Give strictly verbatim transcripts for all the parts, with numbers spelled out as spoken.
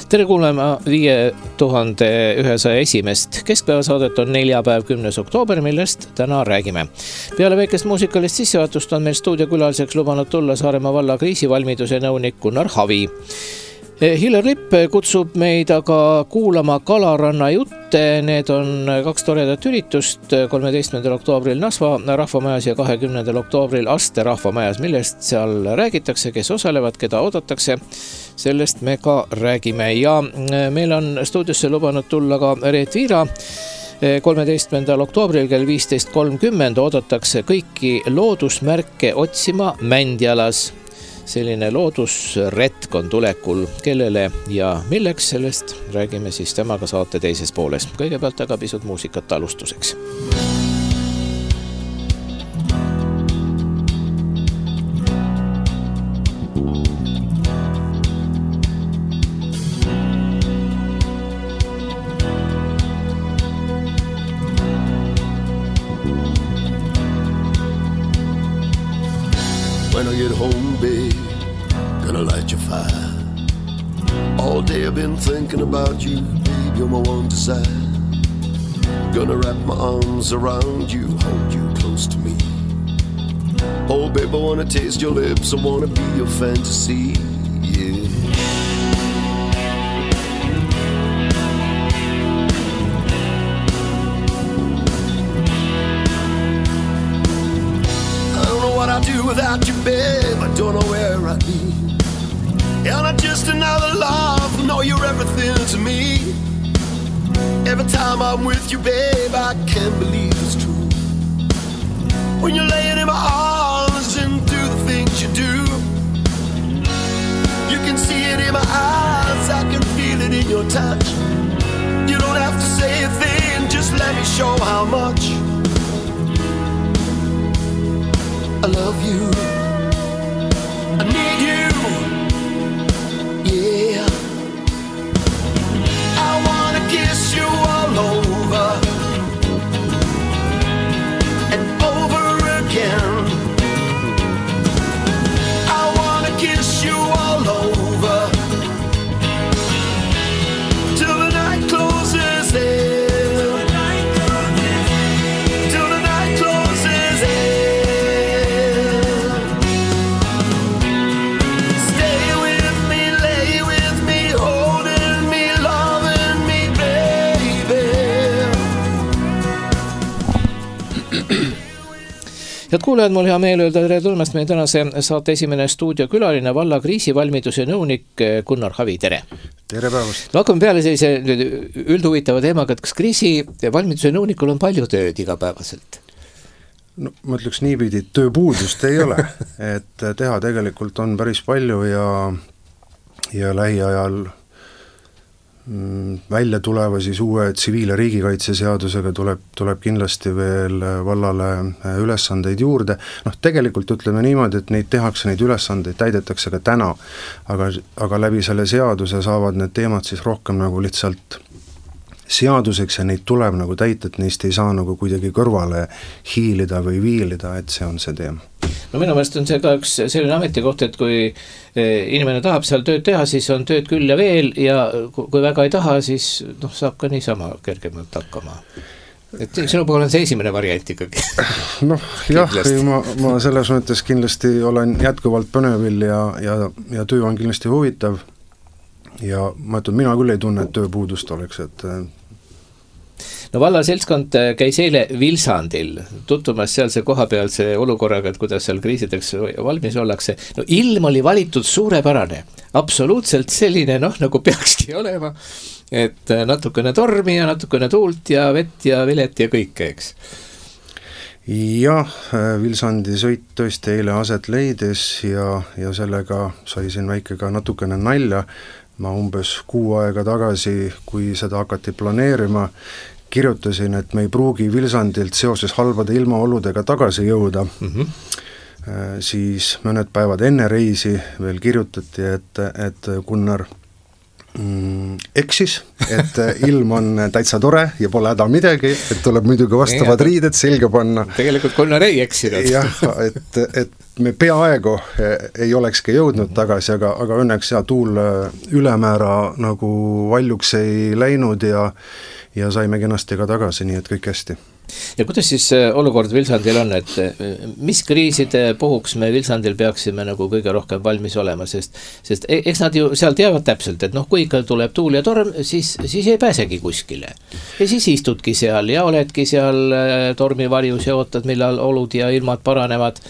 Tere kuulema viie tuhande ühesaja esimest keskpäevasaadet on neljapäev, kümnes oktoober, millest täna räägime. Peale väikest muusikalist sissejuhatust on meil stuudiokülaliseks lubanud tulla Saaremaa valla kriisivalmiduse nõunik Gunnar Havi. Hillar Lipp kutsub meid aga kuulama Kalaranna jutte. Need on kaks toredat üritust kolmeteistkümnendal oktoobril Nasva rahvamajas ja kahekümnendal oktoobril Aste rahvamajas, millest seal räägitakse, kes osalevad, keda oodatakse. Sellest me ka räägime ja meil on stuudiosse lubanud tulla ka Reet Viira. kolmeteistkümnendal oktoobril kell viisteist kolmkümmend oodatakse kõiki loodusmärke otsima Mändjalas. Selline loodusretk on tulekul, kellele ja milleks, sellest räägime siis temaga saate teises pooles. Kõigepealt aga pisut muusikat alustuseks. When I get home, babe, gonna light your fire. All day I've been thinking about you, babe, you're my one desire. Gonna wrap my arms around you, hold you close to me. Oh, babe, I wanna taste your lips, I wanna be your fantasy, yeah. Do without you, babe, I don't know where I'd be. You're not just another love, no, you're everything to me. Every time I'm with you, babe, I can't believe it's true. When you're laying in my arms and do the things you do, you can see it in my eyes, I can feel it in your touch. You don't have to say a thing, just let me show how much I love you, I need you, yeah. I wanna kiss you all over and over again. I wanna kiss you all over till the night closes in. Head kuulajad, mul hea meel öelda tere tulemast meie tänase saate esimene stuudiokülaline valla kriisivalmiduse nõunik Gunnar Havi, tere! Tere päevast! No hakkame peale sellise üldhuvitava teemaga, et kas kriisivalmiduse nõunikul on palju tööd igapäevaselt? No, ma ütleks niipidi, et tööpuudust ei ole, et teha tegelikult on päris palju ja, ja lähiajal välja tuleva siis uue tsiviil- ja riigikaitseseadusega tuleb, tuleb kindlasti veel vallale ülesandeid juurde. Noh, tegelikult ütleme niimoodi, et neid tehakse, neid ülesandeid täidetakse ka täna, aga, aga läbi selle seaduse saavad need teemad siis rohkem nagu lihtsalt seaduseks ja neid tuleb nagu täita, et neist ei saa nagu kuidagi kõrvale hiilida või viilida, et see on see teema. No minu meelest on see ka üks selline ametikoht, et kui inimene tahab seal tööd teha, siis on tööd küll ja veel ja kui väga ei taha, siis noh, saab ka niisama kergemalt hakkama. Et sinu puhul on see esimene variant ikkagi. Noh, jah, ma, ma selles mõttes kindlasti olen jätkuvalt põnevil ja, ja, ja töö on kindlasti huvitav ja ma ütlen, mina küll ei tunne, et tööpuudust oleks, et no valla seltskond käis eile Vilsandil tutvumas sealse kohapealse olukorraga, et kuidas seal kriisideks valmis ollakse. No ilm oli valitud suurepärane, absoluutselt selline, noh, nagu peakski olema, et natukene tormi ja natukene tuult ja vett ja vilet ja kõike, eks. Jah, Vilsandi sõit tõesti eile aset leides ja, ja sellega sai siin väike ka natukene nalja. Ma umbes kuu aega tagasi, kui seda hakati planeerima, kirjutasin, et me ei pruugi Vilsandilt seoses halbade ilmaoludega tagasi jõuda. Mm-hmm. Siis mõned päevad enne reisi veel kirjutati, et, et Gunnar, mm, eksis, et ilm on täitsa tore ja pole häda midagi, et tuleb muidugi vastavad riided selga panna. Tegelikult Gunnar ei eksinud. jah, et, et me peaaegu ei olekski jõudnud tagasi, aga, aga õnneks ja tuul ülemäära nagu valjuks ei läinud ja, ja saime kenasti ka tagasi, nii et kõik hästi. Ja kuidas siis olukord Vilsandil on, et mis kriiside puhuks me Vilsandil peaksime nagu kõige rohkem valmis olema, sest, sest eks nad ju seal teavad täpselt, et noh, kui ikka tuleb tuul ja torm, siis, siis ei pääsegi kuskile. Ja siis istudki seal ja oledki seal tormivarjus ja ootad, millal olud ja ilmad paranevad.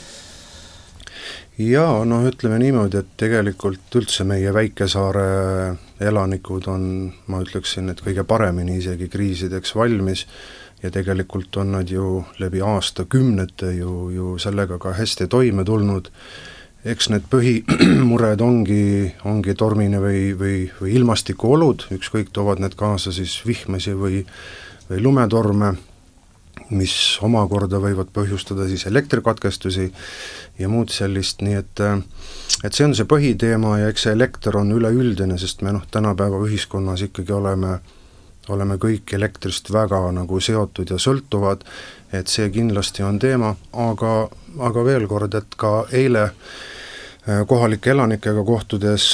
Ja noh, ütleme niimoodi, et tegelikult üldse meie Väikesaare elanikud on, ma ütleksin, et kõige paremini isegi kriisideks valmis ja tegelikult on nad ju läbi aastakümnete ju, ju sellega ka hästi toime tulnud. Eks need põhimured ongi, ongi tormine või, või, või ilmastikuolud, ükskõik toovad need kaasa siis vihmesi või, või lumetorme, mis omakorda võivad põhjustada siis elektrikatkestusi ja muud sellist, nii et, et see on see põhiteema ja eks see elekter on üleüldine, sest me noh, tänapäeva ühiskonnas ikkagi oleme oleme kõik elektrist väga nagu seotud ja sõltuvad, et see kindlasti on teema, aga, aga veel kord, et ka eile kohalike elanikega kohtudes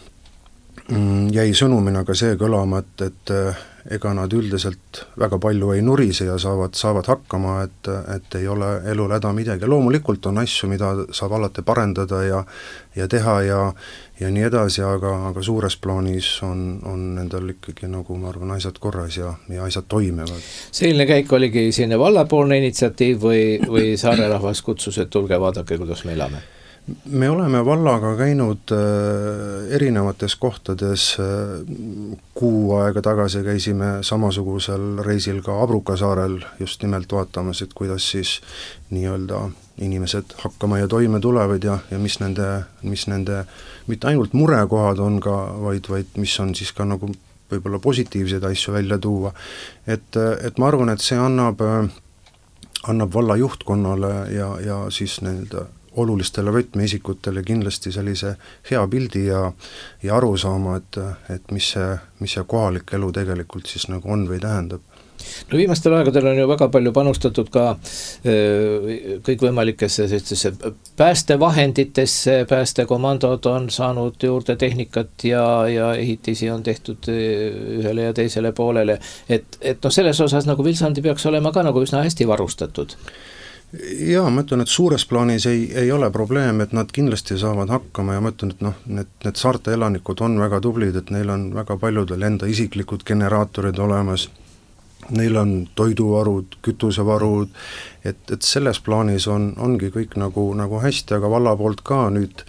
jäi sõnumina ka see kõlama, et, et ega nad üldiselt väga palju ei nurise ja saavad, saavad hakkama, et, et ei ole elul häda midagi. Loomulikult on asju, mida saab alati parendada ja, ja teha ja, ja nii edasi, aga, aga suures plaanis on, on nendel ikkagi nagu ma arvan asjad korras ja, ja asjad toimivad. Selline käik oligi sinne vallapoolne initsiatiiv või, või saare rahvas kutsus, et tulge vaadake, kuidas me elame? Me oleme vallaga käinud äh, erinevates kohtades, äh, kuu aega tagasi käisime samasugusel reisil ka Abrukasaarel just nimelt vaatamas, et kuidas siis nii-öelda inimesed hakkama ja toime tulevad ja, ja mis nende, mis nende mitte ainult murekohad on ka, vaid, vaid mis on siis ka nagu võib-olla positiivseid asju välja tuua. Et, et ma arvan, et see annab, annab valla juhtkonnale ja, ja siis nende olulistele võtmeisikutele kindlasti sellise hea pildi ja, ja aru saama, et, et mis see, mis see kohalik elu tegelikult siis nagu on või tähendab. No viimastel aegadel on ju väga palju panustatud ka kõikvõimalikesse päästevahenditesse, päästekomandod on saanud juurde tehnikat ja, ja ehitisi on tehtud ühele ja teisele poolele, et, et no selles osas nagu Vilsandi peaks olema ka nagu üsna hästi varustatud. Jaa, ma ütlen, et suures plaanis ei, ei ole probleem, et nad kindlasti saavad hakkama ja ma ütlen, et noh, need, need saarte elanikud on väga tublid, et neil on väga paljudel enda isiklikud generaatorid olemas, neil on toiduvarud, kütusevarud, et, et selles plaanis on, ongi kõik nagu, nagu hästi, aga valla poolt ka nüüd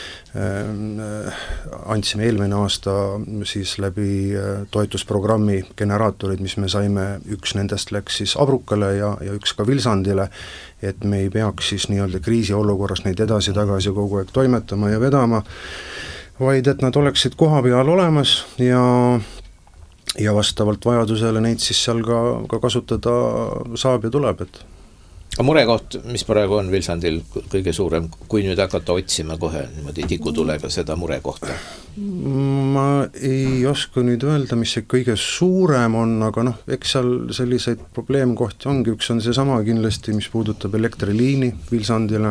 äh, andsime eelmine aasta siis läbi toetusprogrammi generaatorid, mis me saime, üks nendest läks siis Abrukale ja, ja üks ka Vilsandile, et me ei peaks siis nii-öelda kriisiolukorras neid edasi-tagasi kogu aeg toimetama ja vedama, vaid et nad oleksid koha peal olemas ja ja vastavalt vajadusele neid siis seal ka, ka kasutada saab ja tuleb, et murekoht, mis praegu on Vilsandil kõige suurem, kui nüüd hakata otsima kohe niimoodi tikutulega seda murekohta? Ma ei oska nüüd öelda, mis see kõige suurem on, aga noh, eks seal selliseid probleemkohti ongi, üks on see sama kindlasti, mis puudutab elektriliini Vilsandile,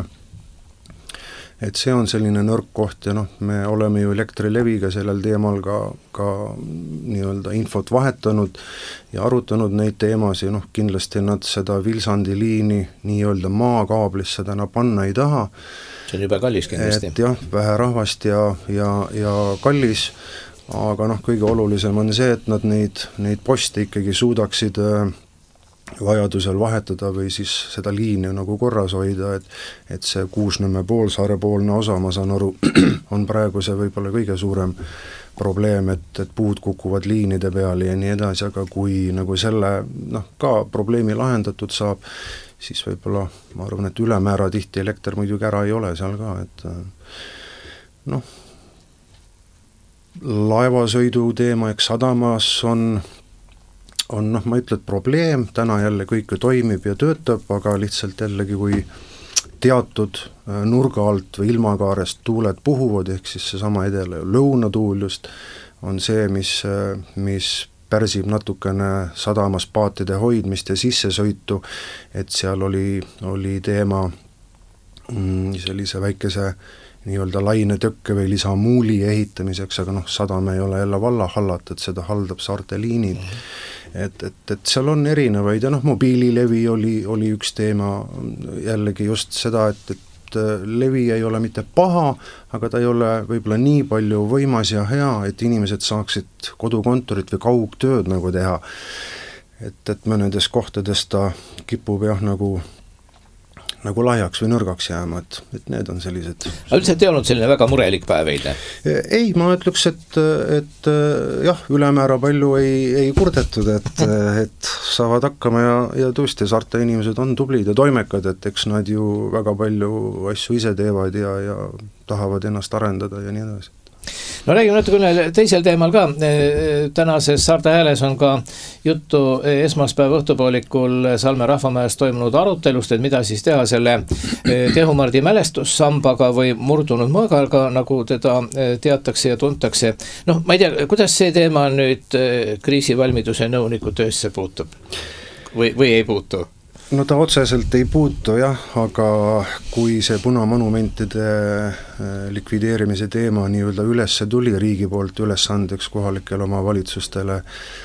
et see on selline nõrk koht ja noh, me oleme ju Elektrileviga sellel teemal ka, ka nii-öelda infot vahetanud ja arutanud neid teemasid, noh kindlasti nad seda Vilsandi liini nii-öelda maakaablisse täna panna ei taha. See on juba kallis kindlasti. Et jah, vähe rahvast ja, ja, ja kallis, aga noh, kõige olulisem on see, et nad neid, neid poste ikkagi suudaksid vajadusel vahetada või siis seda liini nagu korras hoida, et, et see Kuusnõmme poolsaare poolne osa, ma saan aru, on praegu see võib-olla kõige suurem probleem, et, et puud kukuvad liinide peale ja nii edasi, aga kui nagu selle noh, ka probleemi lahendatud saab, siis võib-olla ma arvan, et ülemäära tihti elekter muidugi ära ei ole seal ka, et noh, laevasõidu teema, eks sadamas on on noh, ma ütlen, et probleem, täna jälle kõik toimib ja töötab, aga lihtsalt jällegi kui teatud nurga alt või ilmakaarest tuuled puhuvad, ehk siis seesama edela- ja lõunatuul just on see, mis, mis pärsib natukene sadamas paatide hoidmist ja sissesõitu, et seal oli, oli teema mm, sellise väikese nii-öelda lainetökke või lisamuuli ehitamiseks, aga noh, sadam ei ole jälle valla hallata, et seda haldab saarte liinid. Et, et, et seal on erinevaid ja noh, mobiililevi oli, oli üks teema, jällegi just seda, et, et levi ei ole mitte paha, aga ta ei ole võib-olla nii palju võimas ja hea, et inimesed saaksid kodukontorit või kaugtööd nagu teha. Et, et mõnedes kohtades ta kipub jah nagu nagu lahjaks või nõrgaks jääma, et, et need on sellised. Aga üldiselt ei olnud selline väga murelik päev eile? Ei, ma ütleks, et, et jah, ülemäära palju ei, ei kurdetud, et, et saavad hakkama ja, ja tõesti saarte inimesed on tublid ja toimekad, et eks nad ju väga palju asju ise teevad ja, ja tahavad ennast arendada ja nii edasi. No räägime natukene teisel teemal ka. Tänases Saarte Hääles on ka juttu esmaspäeva õhtupoolikul Salme rahvamäes toimunud arutelust, et mida siis teha selle Tehumardi mälestussambaga või murdunud mõõgaga, nagu teda teatakse ja tuntakse. Noh, ma ei tea, kuidas see teema nüüd kriisivalmiduse nõuniku töösse puutub või, või ei puutu? No ta otseselt ei puutu jah, aga kui see punamonumentide likvideerimise teema nii-öelda ülesse tuli riigi poolt ülesandeks kohalikele omavalitsustele,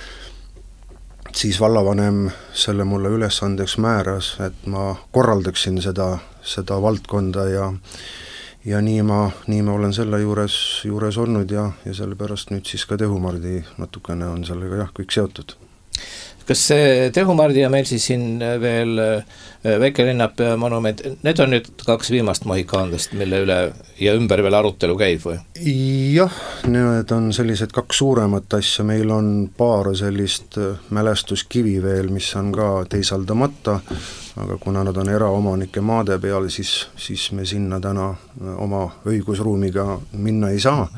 siis vallavanem selle mulle ülesandeks määras, et ma korraldaksin seda, seda valdkonda ja ja nii ma, nii ma olen selle juures, juures olnud ja, ja sellepärast nüüd siis ka Tehumardi natukene on sellega jah, kõik seotud. Kas see Tehumardi ja meil siis siin veel Väike-Linnapea monument, need on nüüd kaks viimast mohikaandest, mille üle ja ümber veel arutelu käib või? Jah, need on sellised kaks suuremat asja, meil on paar sellist mälestuskivi veel, mis on ka teisaldamata, aga kuna nad on eraomanike maade peal, siis, siis me sinna täna oma õigusruumiga minna ei saa.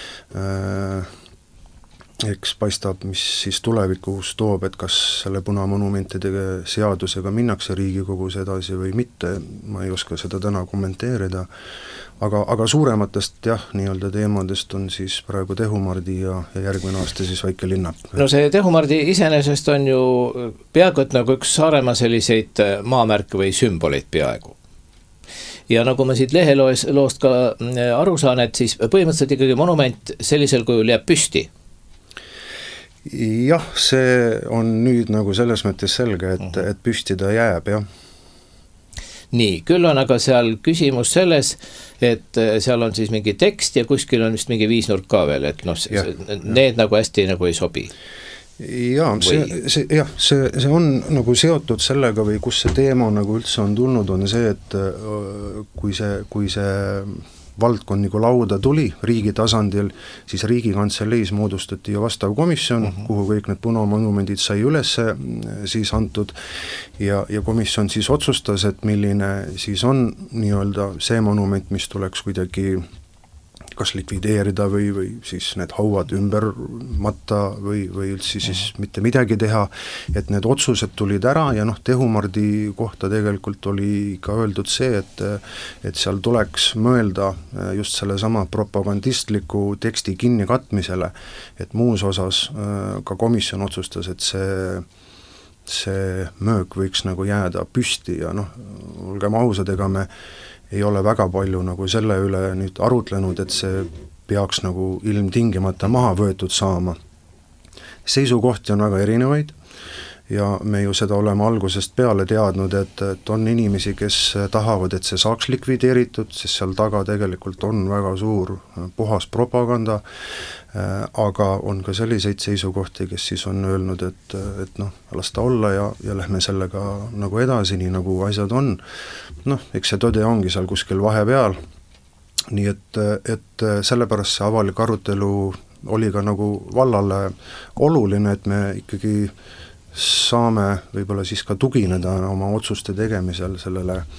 Eks paistab, mis siis tulevikus toob, et kas selle punamonumentide seadusega minnakse Riigikogus edasi või mitte, ma ei oska seda täna kommenteerida, aga, aga suurematest jah, nii-öelda teemadest on siis praegu Tehumardi ja, ja järgmine aasta siis Väike-Linnapea. No see Tehumardi iseenesest on ju peaaegu et nagu üks Saaremaa selliseid maamärke või sümboleid peaaegu. Ja nagu ma siit leheloost ka aru saan, et siis põhimõtteliselt ikkagi monument sellisel kujul jääb püsti. Jah, see on nüüd nagu selles mõttes selge, et, et püsti ta jääb, jah. Nii, küll on aga seal küsimus selles, et seal on siis mingi tekst ja kuskil on vist mingi viisnurk ka veel, et noh, ja, need ja. Nagu hästi nagu ei sobi. Jaa, see, see, jah, see, see on nagu seotud sellega või kus see teema nagu üldse on tulnud, on see, et kui see, kui see valdkond nagu lauda tuli riigi tasandil, siis Riigikantseleis moodustati ju vastav komisjon, uh -huh. kuhu kõik need punamonumendid sai üles siis antud ja, ja komisjon siis otsustas, et milline siis on nii-öelda see monument, mis tuleks kuidagi kas likvideerida või, või siis need hauad ümber matta või, või üldse siis mitte midagi teha, et need otsused tulid ära ja noh, Tehumardi kohta tegelikult oli ka öeldud see, et, et seal tuleks mõelda just selle sama propagandistliku teksti kinni katmisele, et muus osas ka komisjon otsustas, et see see möök võiks nagu jääda püsti ja noh, olgem ausad, ega me ei ole väga palju nagu selle üle nüüd arutlenud, et see peaks nagu ilmtingimata maha võetud saama. Seisukohti on väga erinevaid ja me ju seda oleme algusest peale teadnud, et, et on inimesi, kes tahavad, et see saaks likvideeritud, sest seal taga tegelikult on väga suur puhas propaganda, aga on ka selliseid seisukohti, kes siis on öelnud, et, et noh, las ta olla ja, ja lähme sellega nagu edasi, nii nagu asjad on. Noh, eks see tõde ongi seal kuskil vahepeal, nii et, et sellepärast see avalik arutelu oli ka nagu vallale oluline, et me ikkagi saame võib-olla siis ka tugineda oma otsuste tegemisel sellele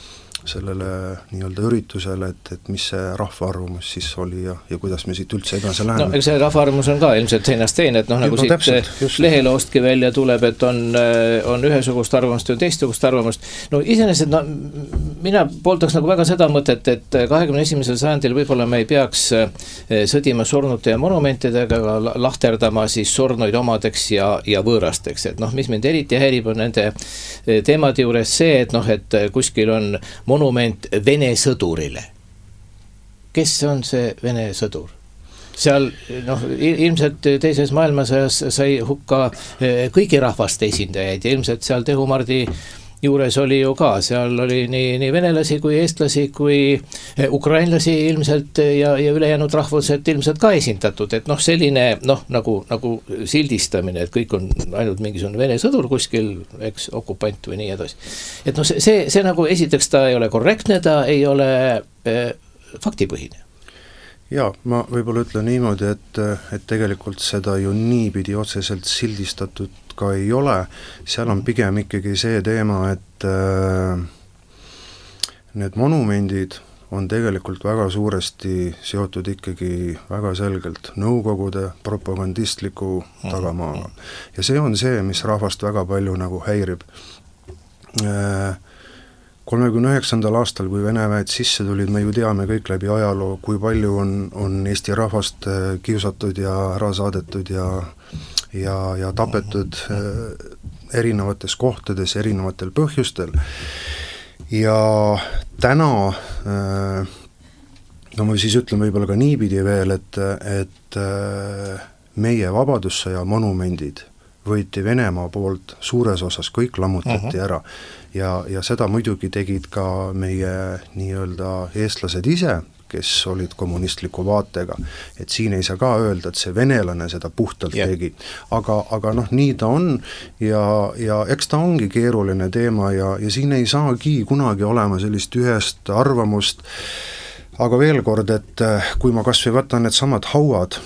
sellele nii-öelda üritusele, et, et mis see rahvaarvamus siis oli ja, ja kuidas me siit üldse edasi läheme. No see rahvaarvamus on ka ilmselt seinast teine, et noh, nagu no, siit täpselt, leheloostki välja tuleb, et on, on ühesugust arvamust ja teistsugust arvamust. No iseenesest, no mina pooltaks nagu väga seda mõtet, et kahekümne esimesel sajandil võib-olla me ei peaks sõdima surnute ja monumentidega, aga lahterdama siis surnuid omadeks ja, ja võõrasteks, et noh, mis mind eriti häirib on nende teemade juures see, et noh, et kuskil on monument Vene sõdurile. Kes on see Vene sõdur? Seal noh, ilmselt teises maailmasõjas sai hukka kõigi rahvaste esindajaid ja ilmselt seal Tehumardi juures oli ju ka, seal oli nii, nii venelasi kui eestlasi kui ukrainlasi ilmselt ja, ja ülejäänud rahvused ilmselt ka esindatud, et noh, selline noh, nagu, nagu sildistamine, et kõik on ainult mingisugune Vene sõdur kuskil, eks, okupant või nii edasi. Et noh, see, see, see nagu esiteks ta ei ole korrektne, ta ei ole eh, faktipõhine. Jaa, ma võib-olla ütlen niimoodi, et, et tegelikult seda ju niipidi otseselt sildistatud ka ei ole, seal on pigem ikkagi see teema, et äh, need monumendid on tegelikult väga suuresti seotud ikkagi väga selgelt Nõukogude propagandistliku tagamaaga. Ja see on see, mis rahvast väga palju nagu häirib. Äh, kolmekümne üheksandal aastal, kui Vene väed sisse tulid, me ju teame kõik läbi ajaloo, kui palju on, on Eesti rahvast kiusatud ja ära saadetud ja, ja, ja tapetud erinevates kohtades, erinevatel põhjustel. Ja täna, no ma siis ütlen võib-olla ka niipidi veel, et, et meie vabadussõja monumendid võeti Venemaa poolt suures osas, kõik lammutati uh-huh. ära ja, ja seda muidugi tegid ka meie nii-öelda eestlased ise, kes olid kommunistliku vaatega, et siin ei saa ka öelda, et see venelane seda puhtalt yeah. tegi, aga, aga noh, nii ta on ja, ja eks ta ongi keeruline teema ja, ja siin ei saagi kunagi olema sellist ühest arvamust, aga veel kord, et kui ma kas või võtan need samad hauad,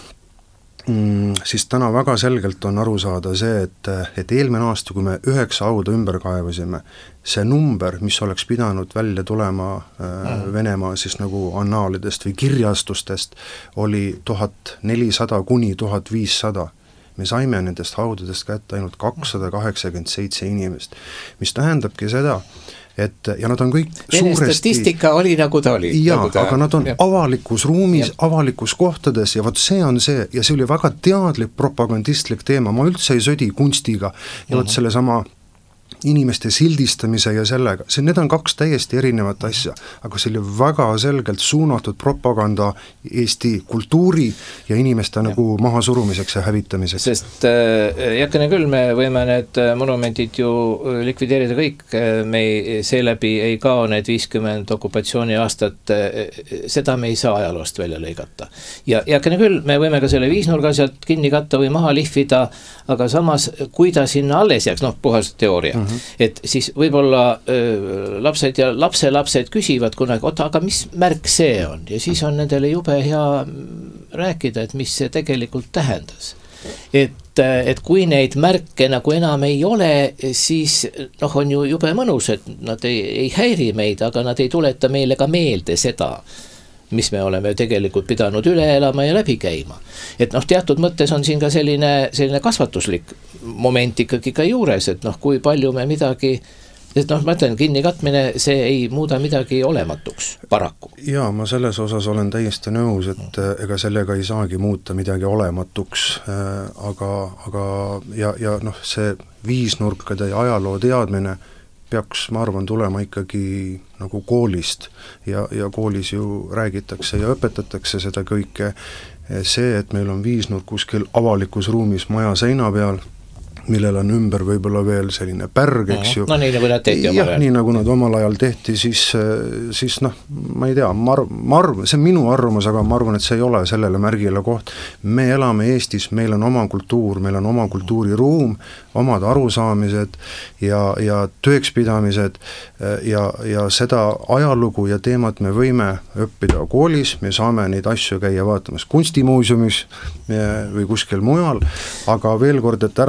Mm, siis täna väga selgelt on aru saada see, et, et eelmine aasta, kui me üheksa hauda ümber kaevasime, see number, mis oleks pidanud välja tulema äh, Venemaa siis nagu annaalidest või kirjastustest, oli tuhat nelisada kuni tuhat viissada. Me saime nendest haudadest kätte ainult kakssada kaheksakümmend seitse inimest, mis tähendabki seda, et ja nad on kõik Vene suuresti statistika oli nagu ta oli. Jaa, nagu ta, aga nad on ja. avalikus ruumis, ja. avalikus kohtades ja vot see on see, ja see oli väga teadlik propagandistlik teema, ma üldse ei sõdi kunstiga ja vot uh-huh. selle sama inimeste sildistamise ja sellega, see, need on kaks täiesti erinevat asja, aga see oli väga selgelt suunatud propaganda Eesti kultuuri ja inimeste ja. nagu mahasurumiseks ja hävitamiseks. Sest äh, jätkene küll, me võime need monumendid ju likvideerida kõik, me ei, seeläbi ei kao need viiskümmend okupatsiooni aastat, seda me ei saa ajaloost välja lõigata. Ja jätkene küll, me võime ka selle viisnurga sealt kinni katta või maha lihvida, aga samas, kui ta sinna alles jääks, noh, puhas teooria, mm. et siis võib-olla öö, lapsed ja lapselapsed küsivad kunagi, oota, aga mis märk see on? Ja siis on nendele jube hea rääkida, et mis see tegelikult tähendas. Et, et kui neid märke nagu enam ei ole, siis noh, on ju jube mõnus, et nad ei, ei häiri meid, aga nad ei tuleta meile ka meelde seda, mis me oleme tegelikult pidanud üle elama ja läbi käima. Et noh, teatud mõttes on siin ka selline, selline kasvatuslik moment ikkagi ka juures, et noh, kui palju me midagi, et noh, ma ütlen, kinni katmine, see ei muuda midagi olematuks, paraku. Jaa, ma selles osas olen täiesti nõus, et ega sellega ei saagi muuta midagi olematuks, aga, aga ja, ja noh, see viisnurkade ja ajaloo teadmine peaks, ma arvan, tulema ikkagi nagu koolist ja, ja koolis ju räägitakse ja õpetatakse seda kõike. See, et meil on viisnurk kuskil avalikus ruumis maja seina peal, millel on ümber võib-olla veel selline pärg, eks ju. No nii nagu nad tehti omal ajal. Nii nagu nad omal ajal tehti, siis, siis noh, ma ei tea, ma arv, ma arv, see on minu arvamus, aga ma arvan, et see ei ole sellele märgile koht. Me elame Eestis, meil on oma kultuur, meil on oma kultuuriruum, omad arusaamised ja, ja töökspidamised ja, ja seda ajalugu ja teemat me võime õppida koolis, me saame neid asju käia vaatamas kunstimuuseumis või kuskil mujal, aga veel kord, et ära võtta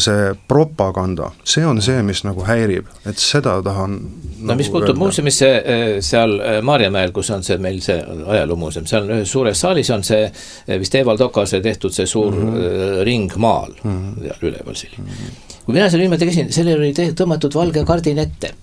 see propaganda, see on see, mis nagu häirib, et seda tahan no nagu mis puutub muuseumisse seal Maarjamäel, kus on see meil see ajaloumuuseum, seal ühes suures saalis on see vist Evald Okase tehtud see suur mm -hmm. ring maal mm -hmm. üleval siin. Mm -hmm. kui mina seal viimati käisin, sellel oli tõmmatud valge kardin ette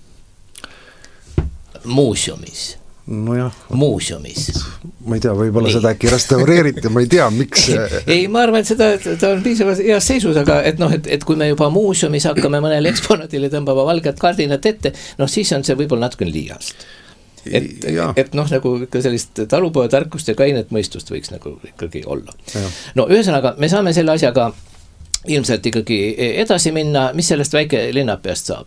muuseumis. Nojah. Muuseumis. Ma ei tea, võib-olla ei. Seda äkki restaureeriti, ma ei tea, miks. ei, ma arvan, et seda, et ta on piisavalt heas seisus, aga et noh, et, et kui me juba muuseumis hakkame mõnele eksponaadile tõmbama valget kardinat ette, noh siis on see võib-olla natuke liiast. Et, et noh, nagu ikka sellist talupoja tarkust ja kainet mõistust võiks nagu ikkagi olla. Ja. No ühesõnaga, me saame selle asjaga ilmselt ikkagi edasi minna, mis sellest väike linnapeast saab?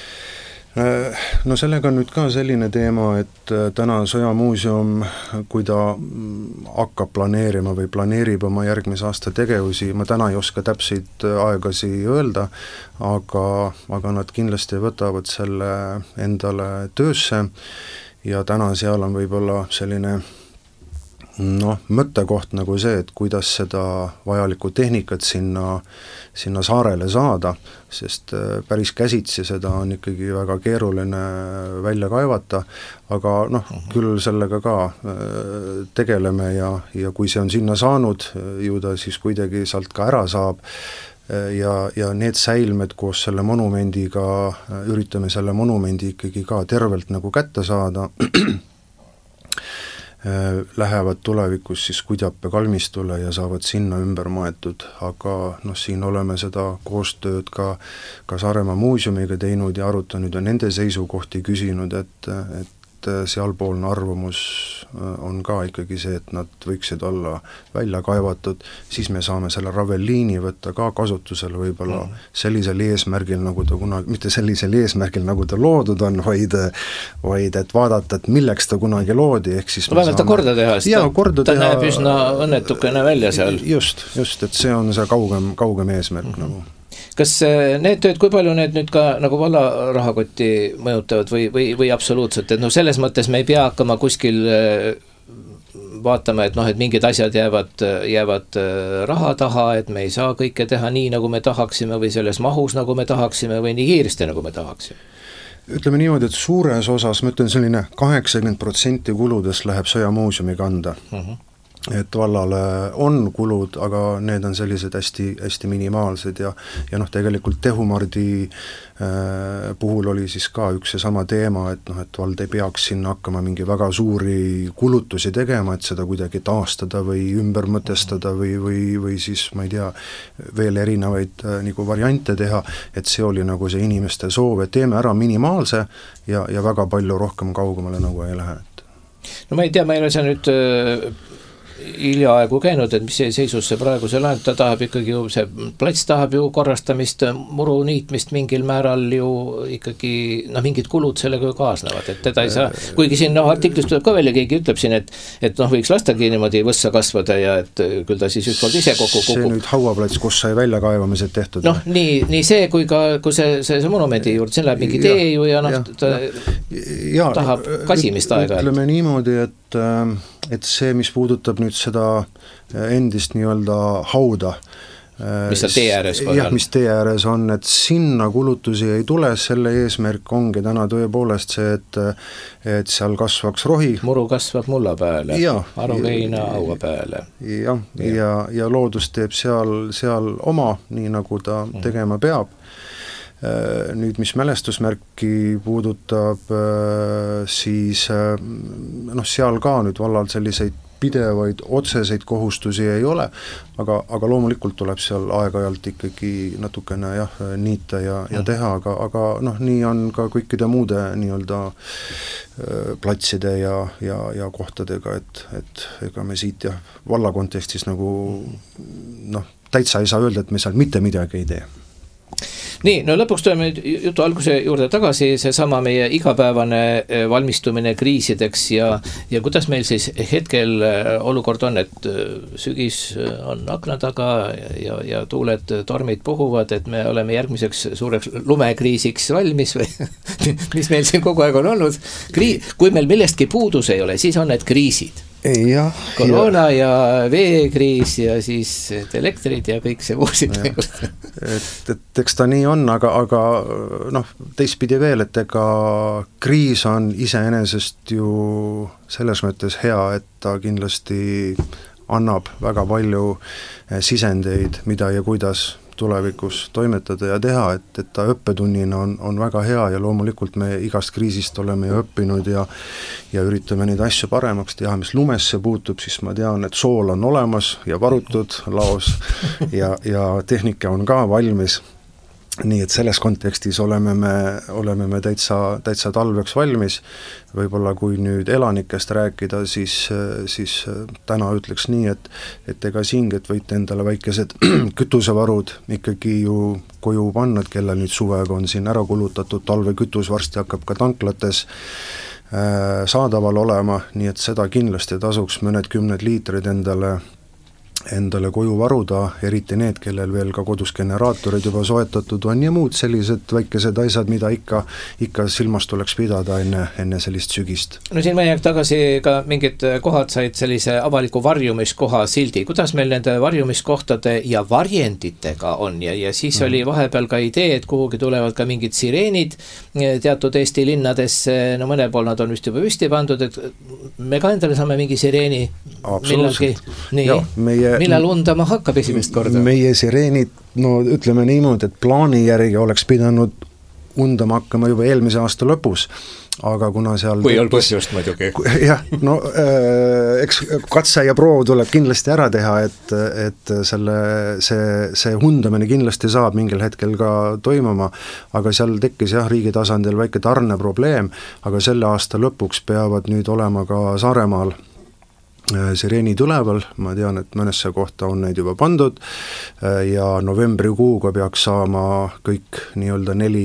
No sellega on nüüd ka selline teema, et täna Sõjamuuseum, kui ta hakkab planeerima või planeerib oma järgmise aasta tegevusi, ma täna ei oska täpseid aegasi öelda, aga, aga nad kindlasti võtavad selle endale töösse ja täna seal on võib-olla selline noh, mõttekoht nagu see, et kuidas seda vajalikku tehnikat sinna, sinna saarele saada, sest päris käsitsi seda on ikkagi väga keeruline välja kaevata, aga noh, küll sellega ka tegeleme ja, ja kui see on sinna saanud, ju ta siis kuidagi sealt ka ära saab ja, ja need säilmed koos selle monumendiga, üritame selle monumendi ikkagi ka tervelt nagu kätte saada, lähevad tulevikus siis Kudjape kalmistule ja saavad sinna ümber maetud, aga noh, siin oleme seda koostööd ka, ka Saaremaa muuseumiga teinud ja arutanud ja nende seisukohti küsinud, et, et sealpoolne arvamus on ka ikkagi see, et nad võiksid olla välja kaevatud, siis me saame selle ravelliini võtta ka kasutusele võib-olla sellisel eesmärgil, nagu ta kunagi, mitte sellisel eesmärgil, nagu ta loodud on, vaid, vaid et vaadata, et milleks ta kunagi loodi, ehk siis no, vähemalt ta korda teha, sest jaa, korda ta teha, näeb üsna õnnetukene välja seal. Just, just, et see on see kaugem, kaugem eesmärk mm-hmm. nagu. Kas need tööd, kui palju need nüüd ka nagu valla rahakotti mõjutavad või, või, või absoluutselt, et no selles mõttes me ei pea hakkama kuskil vaatama, et noh, et mingid asjad jäävad, jäävad raha taha, et me ei saa kõike teha nii, nagu me tahaksime või selles mahus, nagu me tahaksime või nii kiiresti, nagu me tahaksime? Ütleme niimoodi, et suures osas, ma ütlen selline kaheksakümmend protsenti kuludest läheb Sõjamuuseumi kanda. Uh-huh. Et vallale on kulud, aga need on sellised hästi, hästi minimaalsed ja, ja noh, tegelikult Tehumardi äh, puhul oli siis ka üks see sama teema, et noh, et vald ei peaks sinna hakkama mingi väga suuri kulutusi tegema, et seda kuidagi taastada või ümber mõtestada või, või, või siis ma ei tea, veel erinevaid äh, nagu variante teha, et see oli nagu see inimeste soov, et teeme ära minimaalse ja, ja väga palju rohkem kaugemale nagu ei lähe. No ma ei tea, ma ei ole seal nüüd äh... hiljaaegu käinud, et mis see seisus see praegu see lahendab, ta tahab ikkagi ju, see plats tahab ju korrastamist, muru niitmist mingil määral ju ikkagi, noh, mingid kulud sellega ju kaasnevad, et teda ei saa, kuigi siin noh, artiklist tuleb ka välja, keegi ütleb siin, et, et noh, võiks lastagi niimoodi võssa kasvada ja et küll ta siis ükskord ise kokku kukub. See nüüd hauaplats, kus sai väljakaevamised tehtud? Noh, nii, nii see, kui ka, kui see, see, see monumendi juurde, siin läheb mingi ja, tee ju ja noh, ta ja, tahab kasimist aega. Ütleme niimoodi, et et see, mis puudutab nüüd seda endist nii-öelda hauda, mis seal tee ääres on? Jah, mis tee ääres on, et sinna kulutusi ei tule, selle eesmärk ongi täna tõepoolest see, et, et seal kasvaks rohi. Muru kasvab mulla peale, aruveina haua peale. Ja, ja, ja, ja loodus teeb seal, seal oma, nii nagu ta tegema peab. Nüüd, mis mälestusmärki puudutab, siis noh, seal ka nüüd vallal selliseid pidevaid otseseid kohustusi ei ole, aga, aga loomulikult tuleb seal aeg-ajalt ikkagi natukene jah, niita ja, ja teha, aga, aga noh, nii on ka kõikide muude nii-öelda platside ja, ja, ja kohtadega, et, et ega me siit jah, valla kontekstis nagu noh, täitsa ei saa öelda, et me seal mitte midagi ei tee. Nii, no lõpuks tuleme jutu alguse juurde tagasi, see sama meie igapäevane valmistumine kriisideks ja, ja kuidas meil siis hetkel olukord on, et sügis on akna taga ja, ja tuuled, tormid puhuvad, et me oleme järgmiseks suureks lumekriisiks valmis või mis meil siin kogu aeg on olnud. Krii- kui meil millestki puudus ei ole, siis on need kriisid. ja, koroona ja, ja veekriis ja siis elektrid ja kõik see muusid. et, et eks ta nii on, aga, aga noh, teistpidi veel, et ega kriis on iseenesest ju selles mõttes hea, et ta kindlasti annab väga palju sisendeid, mida ja kuidas tulevikus toimetada ja teha, et, et ta õppetunnina on, on väga hea ja loomulikult me igast kriisist oleme ju õppinud ja ja üritame neid asju paremaks teha, mis lumesse puutub, siis ma tean, et sool on olemas ja varutud laos ja, ja tehnika on ka valmis. Nii et selles kontekstis oleme me, oleme me täitsa, täitsa talveks valmis. Võib-olla kui nüüd elanikest rääkida, siis, siis täna ütleks nii, et, et ega siingi, et võite endale väikesed kütusevarud ikkagi ju koju panna, et kellel nüüd suvega on siin ära kulutatud, talvekütus varsti hakkab ka tanklates äh, saadaval olema, nii et seda kindlasti tasuks mõned kümned liitrid endale endale koju varuda, eriti need, kellel veel ka kodus generaatorid juba soetatud on ja muud sellised väikesed asjad, mida ikka, ikka silmas tuleks pidada enne, enne sellist sügist. No siin mõni aeg tagasi ka mingid kohad said sellise avaliku varjumiskoha sildi. Kuidas meil nende varjumiskohtade ja varjenditega on ja, ja siis mm. oli vahepeal ka idee, et kuhugi tulevad ka mingid sireenid teatud Eesti linnadesse, no mõne pool nad on vist juba püsti pandud, et me ka endale saame mingi sireeni millalgi. Nii, ja, meie millal undama hakkab esimest korda? Meie sireenid, no ütleme niimoodi, et plaani järgi oleks pidanud undama hakkama juba eelmise aasta lõpus, aga kuna seal kui on põhjust muidugi. Jah, no äh, eks katse ja proov tuleb kindlasti ära teha, et, et selle, see, see undamine kindlasti saab mingil hetkel ka toimuma, aga seal tekkis jah, riigi tasandil väike tarneprobleem, aga selle aasta lõpuks peavad nüüd olema ka Saaremaal sireenid üleval, ma tean, et mõnesse kohta on neid juba pandud ja novembrikuuga peaks saama kõik nii-öelda neli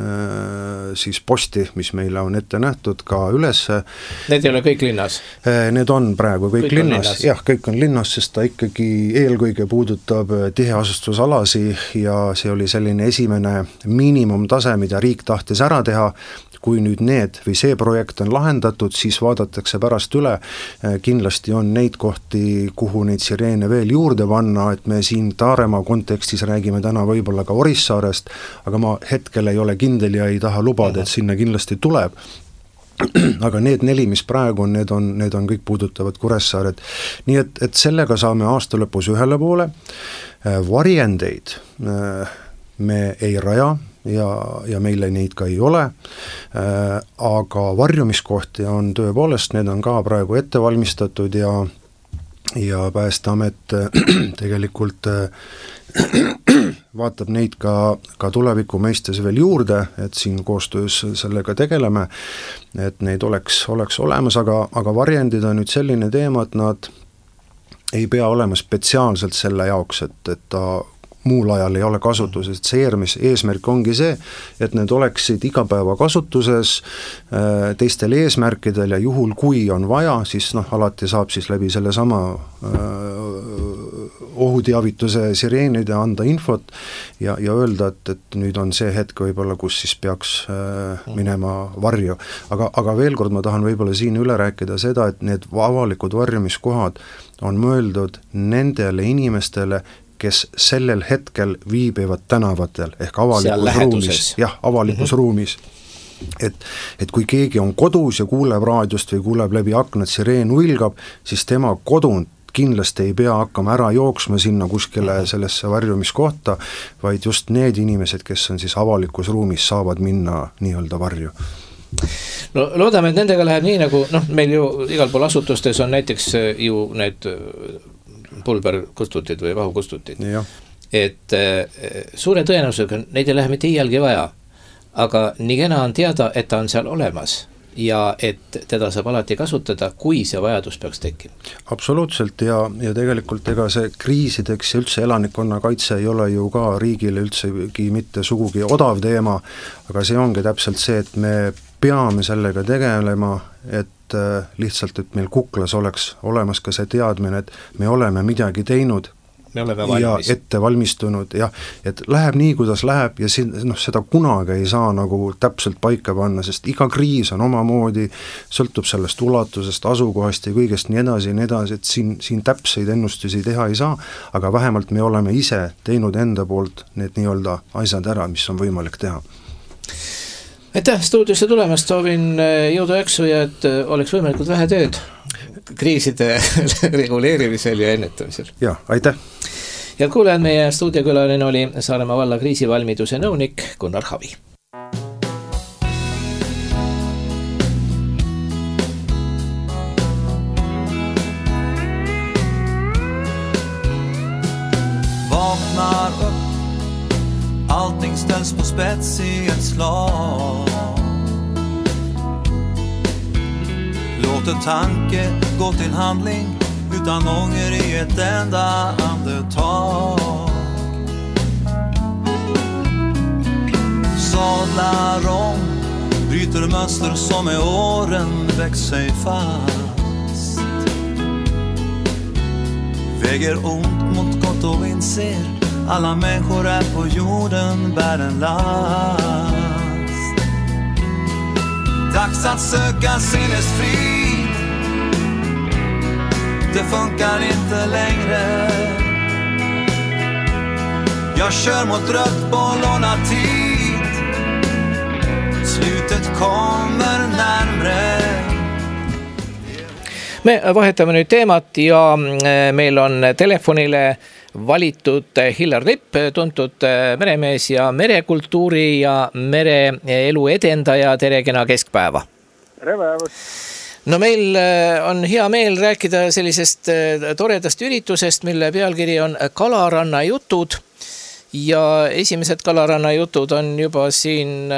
siis posti, mis meile on ette nähtud ka ülesse. Need ei ole kõik linnas? Need on praegu kõik, kõik linnas, linnas., jah, kõik on linnas, sest ta ikkagi eelkõige puudutab tiheasustusalasid ja see oli selline esimene miinimumtase, mida riik tahtis ära teha. Kui nüüd need või see projekt on lahendatud, siis vaadatakse pärast üle, kindlasti on neid kohti, kuhu neid sireene veel juurde panna, et me siin Taaremaa kontekstis räägime täna võib-olla ka Orissaarest, aga ma hetkel ei ole kindel ja ei taha lubada, et sinna kindlasti tuleb. Aga need neli, mis praegu on, need on, need on kõik puudutavad Kuressaaret. Nii et, et sellega saame aasta lõpus ühele poole. Varjendeid me ei raja, ja, ja meile neid ka ei ole, äh, aga varjumiskohti on tõepoolest, need on ka praegu ette valmistatud ja, ja Päästeamet tegelikult vaatab neid ka, ka tuleviku mõistes veel juurde, et siin koostöös sellega tegeleme, et neid oleks, oleks olemas, aga, aga varjendid on nüüd selline teema, et nad ei pea olema spetsiaalselt selle jaoks, et, et ta muul ajal ei ole kasutuses, et see eermis, eesmärk ongi see, et need oleksid igapäeva kasutuses äh, teistel eesmärkidel ja juhul, kui on vaja, siis noh, alati saab siis läbi selle sama äh, ohuteavituse sireenide anda infot ja, ja öelda, et, et nüüd on see hetk võib-olla, kus siis peaks äh, minema varju. Aga, aga veel kord ma tahan võib-olla siin üle rääkida seda, et need avalikud varjumiskohad on mõeldud nendele inimestele, kes sellel hetkel viibivad tänavatel ehk avalikus ruumis, jah, avalikus mm-hmm. ruumis. Et, et kui keegi on kodus ja kuuleb raadiost või kuuleb läbi aknad, sireen uilgab, siis tema kodunt kindlasti ei pea hakkama ära jooksma sinna kuskile sellesse varjumiskohta, vaid just need inimesed, kes on siis avalikus ruumis, saavad minna nii-öelda varju. No loodame, et nendega läheb nii nagu, noh, meil ju igal pool asutustes on näiteks ju need pulberkustutid või vahukustutid. Ja. Et äh, suure tõenäosusega neid ei lähe mitte iialgi vaja, aga nii kena on teada, et ta on seal olemas ja et teda saab alati kasutada, kui see vajadus peaks tekkima. Absoluutselt ja, ja tegelikult ega see kriisideks ja üldse elanikkonna kaitse ei ole ju ka riigile üldsegi mitte sugugi odav teema, aga see ongi täpselt see, et me peame sellega tegelema, et lihtsalt, et meil kuklas oleks olemas ka see teadmine, et me oleme midagi teinud, me oleme valmis. Ja ette valmistunud ja et läheb nii, kuidas läheb ja siin, noh, seda kunagi ei saa nagu täpselt paika panna, sest iga kriis on omamoodi, sõltub sellest ulatusest, asukohast ja kõigest nii edasi ja nii edasi, et siin, siin täpseid ennustusi teha ei saa, aga vähemalt me oleme ise teinud enda poolt need nii-öelda asjad ära, mis on võimalik teha. Aitäh stuudiosse tulemast, soovin jõuda jaksu ja et oleks võimalikult vähe tööd kriiside reguleerimisel ja ennetamisel. Ja, aitäh! Ja kuulejad, meie stuudiokülaline oli Saaremaa valla kriisivalmiduse nõunik Gunnar Havi. Vaknar upp, allting ställs på spets i ett slag. Låter tanke gå till handling utan ånger i ett enda andetag. Sadlar om, bryter mönster som med åren växt sig fast. Väger ont mot gott och inser alla människor är på jorden bär en last. Dags att söka sinnesfrid. Det funkar inte längre. Jag kör mot rött på lånad tid. Slutet kommer närmre. Me vahetame nüüd teemat ja meil on telefonile valitud Hillar Lipp, tuntud meremees ja merekultuuri ja mereelu edendaja. Tere, kena keskpäeva. Tere päevast. No meil on hea meel rääkida sellisest toredast üritusest, mille pealkiri on Kalaranna jutud ja esimesed Kalaranna jutud on juba siin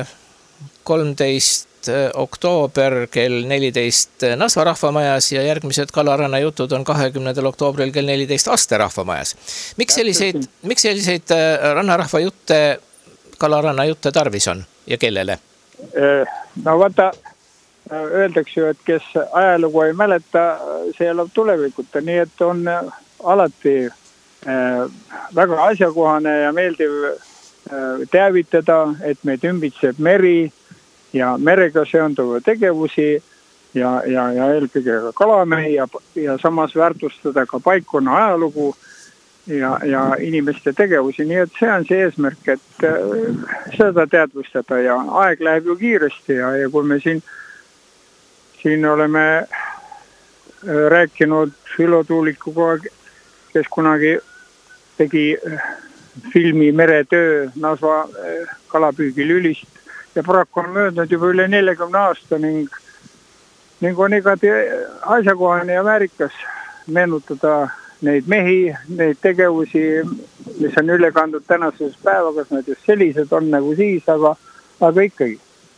kolmteist oktoober kell neliteist Nasva rahvamajas ja järgmised Kalaranna jutud on kahekümnendal oktoobril kell neliteist Aste rahvamajas. Miks selliseid, miks selliseid rannarahva jutte, Kalaranna jutte tarvis on ja kellele? No vaata, öeldakse ju, et kes ajalugu ei mäleta, see elab tulevikuta, nii et on alati väga asjakohane ja meeldiv teavitada, et meid ümbitseb meri ja merega seonduva tegevusi ja, ja, ja eelkõige ka kalamehi ja, ja samas väärtustada ka paikkonna ajalugu ja, ja inimeste tegevusi. Nii et see on see eesmärk, et seda teadvustada ja aeg läheb ju kiiresti ja, ja kui me siin Siin oleme rääkinud Ülo Tuulikuga, kes kunagi tegi filmi Meretöö Nasva kalapüügilülist ja paraku on möödnud juba üle neljakümne aasta ning, ning on igati asjakohane ja väärikas meenutada neid mehi, neid tegevusi, mis on üle kandud tänases päeva, kas nad just sellised on nagu siis, aga, aga ikkagi.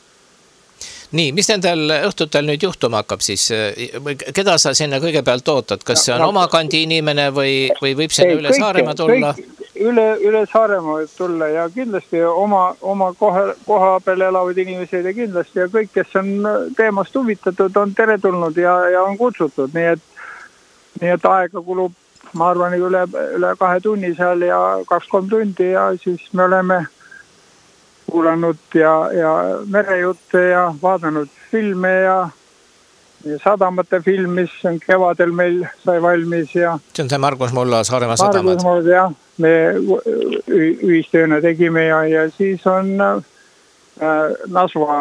Nii, mis nendel õhtutel nüüd juhtuma hakkab siis? Keda sa sinna kõigepealt ootad? Kas see on no, oma kandi inimene või, või võib sinna ei, üle kõike, Saaremaa tulla? Üle, üle Saaremaa võib tulla ja kindlasti oma, oma koha, koha peal elavad inimesed ja kindlasti ja kõik, kes on teemast huvitatud, on teretulnud ja, ja on kutsutud. Nii et, nii et aega kulub, ma arvan, üle, üle kahe tunni seal ja kaks-kolm tundi ja siis me oleme kuulanud ja, ja merejutte ja vaadanud filme ja, ja sadamate film, mis on kevadel meil sai valmis ja see on see Margus Mulla Saaremaa sadamad. Margus Mulla, jah, me ühistööna tegime ja, ja siis on äh, Nasva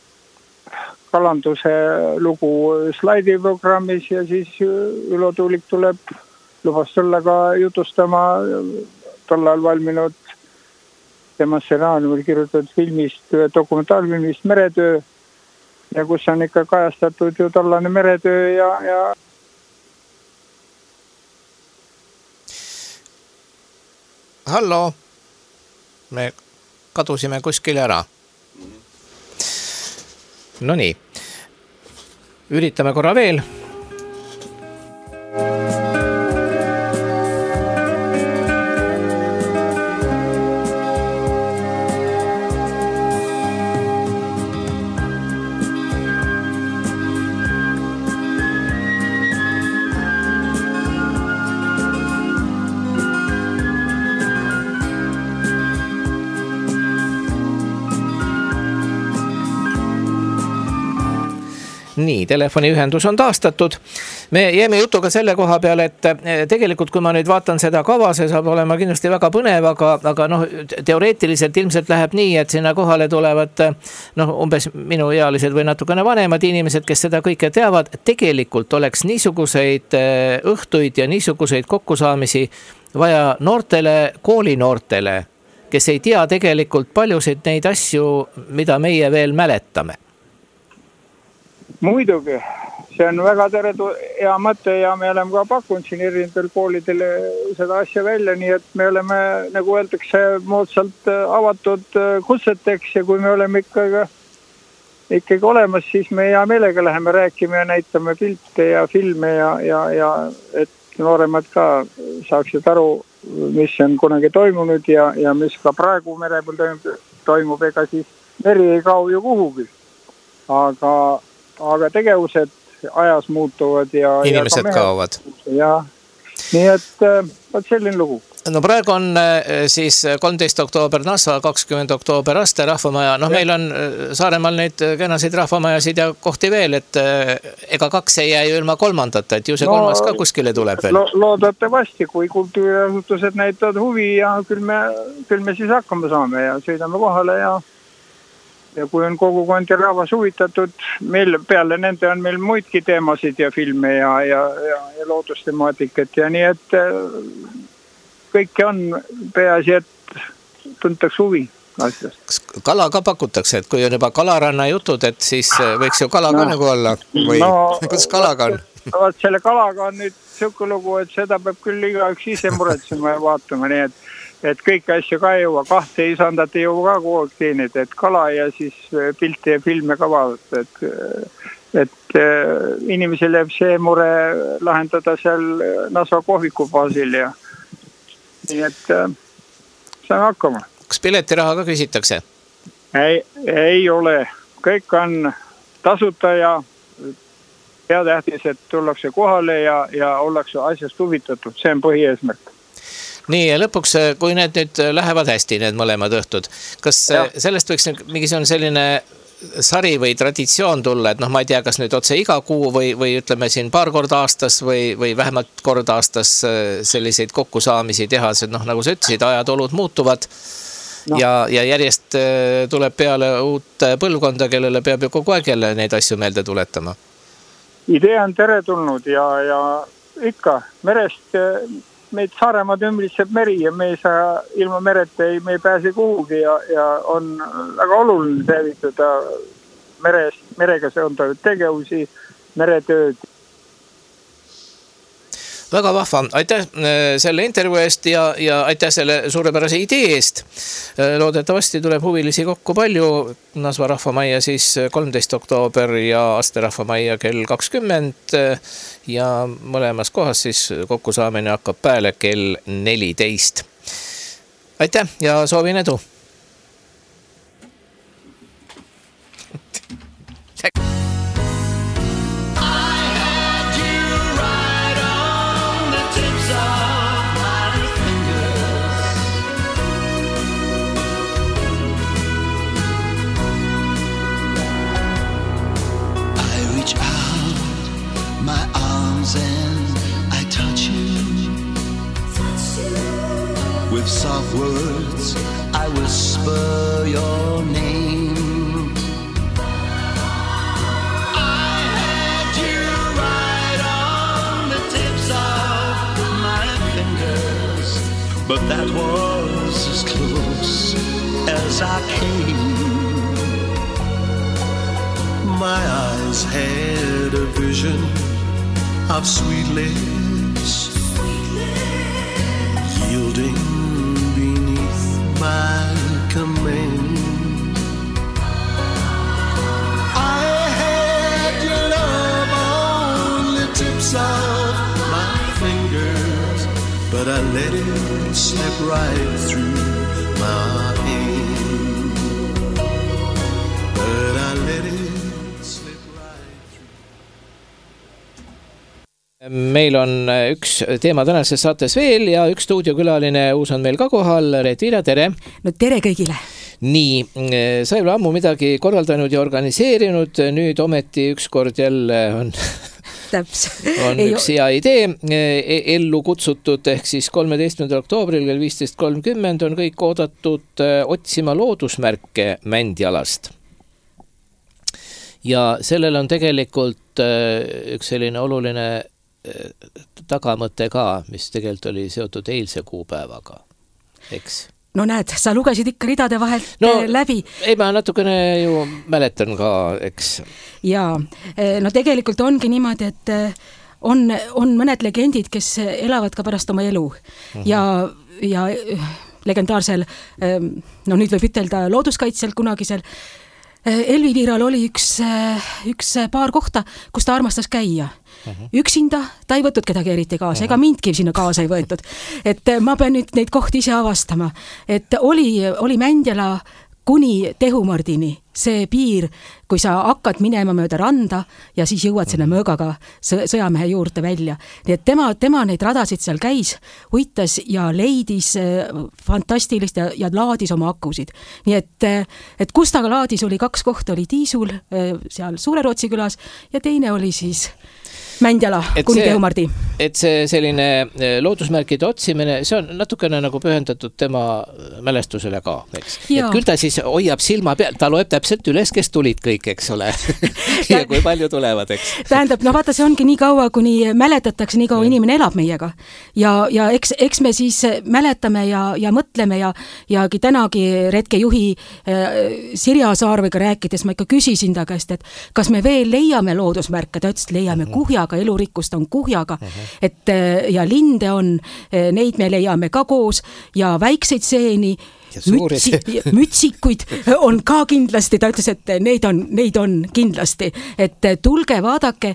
kalanduse lugu slaidiprogrammis ja siis Ülo Tuulik tuleb, lubas tulla ka jutustama tollal valminud tema stsenaariumil kirjutatud filmist, dokumentaalfilmist Meretöö ja kus on ikka kajastatud ju tollane meretöö ja, ja Hallo, me kadusime kuskil ära. No nii, üritame korra veel. Nii, telefoniühendus on taastatud. Me jääme jutuga selle koha peale, et tegelikult kui ma nüüd vaatan seda kava, see saab olema kindlasti väga põnev, aga, aga noh, teoreetiliselt ilmselt läheb nii, et sinna kohale tulevad noh, umbes minuealised või natukene vanemad inimesed, kes seda kõike teavad. Tegelikult oleks niisuguseid õhtuid ja niisuguseid kokkusaamisi vaja noortele, koolinoortele, kes ei tea tegelikult paljusid neid asju, mida meie veel mäletame. Muidugi, see on väga teretu hea mõte ja me oleme ka pakkunud siin erinevatel koolidele seda asja välja, nii et me oleme, nagu öeldakse, moodsalt avatud kutseteks ja kui me oleme ikkagi, ikkagi olemas, siis me hea meelega läheme rääkima ja näitame pilte ja filme ja, ja, ja et nooremad ka saaksid aru, mis on kunagi toimunud ja, ja mis ka praegu mere peal toimub, toimub, ega siis meri ei kao ju kuhugi. Aga aga tegevused ajas muutuvad ja inimesed ja ka kaovad. Ja nii et võt selline lugu. No praegu on siis kolmteist oktoober Nasva, kakskümmend oktoober Aste rahvamaja. Noh, meil on Saaremaal neid kenasid rahvamajasid ja kohti veel, et ega kaks ei jää ju ilma kolmandata, et ju see no, kolmas ka kuskile tuleb veel. Lo- loodetavasti, kui kultuuriasutused näitavad huvi ja küll me, küll me siis hakkama saame ja sõidame kohale ja ja kui on kogukond ja rahvas huvitatud, meil peale nende on meil muidki teemasid ja filme ja, ja, ja, ja loodustemaatikat ja nii, et kõike on peaasi, et tuntaks huvi asjast. Kas kala ka pakutakse, et kui on juba kalaranna jutud, et siis võiks ju kala no, ka nagu olla või no, kuidas kalaga on? Vaat selle kalaga on nüüd siuke lugu, et seda peab küll igaüks ise muretsema ja vaatama, nii et et kõiki asju ka ei jõua, kahte isandat ei jõua ka kogu aeg teenida, et kala ja siis pilte ja filme ka vaadata, et, et inimesel jääb see mure lahendada seal Nasva kohviku baasil ja nii et saame hakkama. Kas piletiraha ka küsitakse? Ei, ei ole, kõik on tasuta ja hea tähtis, et tullakse kohale ja, ja ollakse asjast huvitatud, see on põhieesmärk. Nii, ja lõpuks, kui need nüüd lähevad hästi, need mõlemad õhtud, kas ja. Sellest võiks mingisugune selline sari või traditsioon tulla, et noh, ma ei tea, kas nüüd otse iga kuu või, või ütleme siin paar korda aastas või, või vähemalt kord aastas selliseid kokkusaamisi teha, sest noh, nagu sa ütlesid, ajad olud muutuvad no. ja, ja järjest tuleb peale uut põlvkonda, kellele peab ju kogu aeg jälle neid asju meelde tuletama. Idee on teretulnud ja, ja ikka merest meid Saaremaad ümbritseb meri ja me ei saa ilma mereta, ei, me ei pääse kuhugi ja, ja on väga oluline säilitada meres, merega seondavat tegevusi, meretööd. Väga vahva, aitäh selle intervjuu eest ja, ja aitäh selle suurepärase idee eest. Loodetavasti tuleb huvilisi kokku palju. Nasva rahvamajja siis kolmteist oktoober ja Aste rahvamajja kell kakskümmend ja mõlemas kohas siis kokkusaamine hakkab pääle kell neliteist. Aitäh ja soovin edu! With soft words I whisper your name. I had you right on the tips of my fingers, but that was as close as I came. My eyes had a vision of sweet lips, yielding my command. I had your love on the tips of my fingers, but I let it slip right through my hand. But I let it slip right through. Meil on üks teema tänases saates veel ja üks stuudiokülaline uus on meil ka kohal. Reet Viira, tere! No tere kõigile! nii, sa ei ole ammu midagi korraldanud ja organiseerinud, nüüd ometi ükskord jälle on, on ei, üks hea idee ellu kutsutud, ehk siis kolmeteistkümnendal oktoobril kell viisteist kolmkümmend on kõik oodatud otsima loodusmärke Mändjalast. Ja sellel on tegelikult üks selline oluline tagamõte ka, mis tegelikult oli seotud eilse kuupäevaga, eks? No näed, sa lugesid ikka ridade vahelt no, läbi. Ei, ma natukene ju mäletan ka, eks. Jaa, no tegelikult ongi niimoodi, et on, on mõned legendid, kes elavad ka pärast oma elu. Uh-huh. Ja, ja legendaarsel, no nüüd võib ütelda looduskaitsel kunagisel, Elvi-Viiral oli üks, üks paar kohta, kus ta armastas käia. Uh-huh. Üksinda ta ei võtnud kedagi eriti kaasa, uh-huh. ega mindki sinna kaasa ei võetud. Et ma pean nüüd neid kohti ise avastama. Et oli, oli Mändjala kuni Tehumardini see piir, kui sa hakkad minema mööda randa ja siis jõuad selle möögaga sõjamehe juurde välja. Nii et tema, tema neid radasid seal käis, uitas ja leidis fantastilist ja, ja laadis oma akusid. Nii et, et kus ta laadis oli kaks kohta, oli Tiisul seal Suure-Rootsi külas ja teine oli siis Mändjala kuni Tehumardi. Et see selline loodusmärkide otsimine, see on natukene nagu pühendatud tema mälestusele ka, eks. Et küll ta siis hoiab silma peal, ta loeb täpselt üles, kes tulid kõik, eks ole. ja kui palju tulevad, eks. Tähendab, no vaata, see ongi nii kaua, kuni mäletatakse, nii kaua inimene elab meiega. Ja, ja eks, eks me siis mäletame ja, ja mõtleme ja, jagi tänagi retkejuhi äh, Sirja Saarvega rääkides, ma ikka küsisin ta käest, et kas me veel leiame loodusmärke, ta ütles, et leiame uh-huh. kuhja aga elurikkust on kuhjaga, uh-huh. et ja linde on, neid me leiame ka koos ja väikseid seeni, mütsi, mütsikuid on ka kindlasti, ta ütles, et neid on, neid on kindlasti, et tulge vaadake,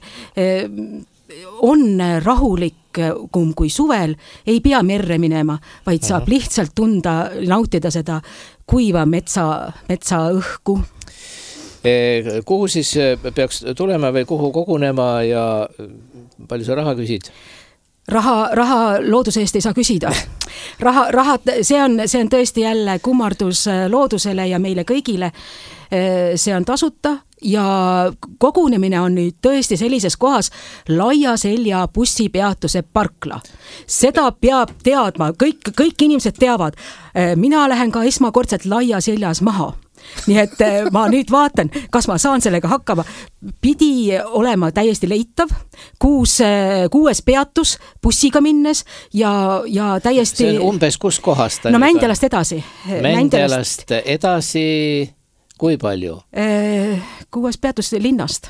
on rahulik kui suvel, ei pea merre minema, vaid saab uh-huh. lihtsalt tunda, nautida seda kuiva metsa, metsa õhku. Kuhu siis peaks tulema või kuhu kogunema ja palju sa raha küsid? Raha, raha looduse eest ei saa küsida. Raha, raha, see on, see on tõesti jälle kummardus loodusele ja meile kõigile. See on tasuta ja kogunemine on nüüd tõesti sellises kohas Laia Selja bussipeatuse parkla. Seda peab teadma, kõik, kõik inimesed teavad. Mina lähen ka esmakordselt Laia Seljas maha. Nii et ma nüüd vaatan, kas ma saan sellega hakkama. Pidi olema täiesti leitav, kuus, kuues peatus bussiga minnes ja, ja täiesti... See on umbes kus kohast? No Mändjalast edasi. Mändjalast edasi, kui palju? Kuues peatus linnast.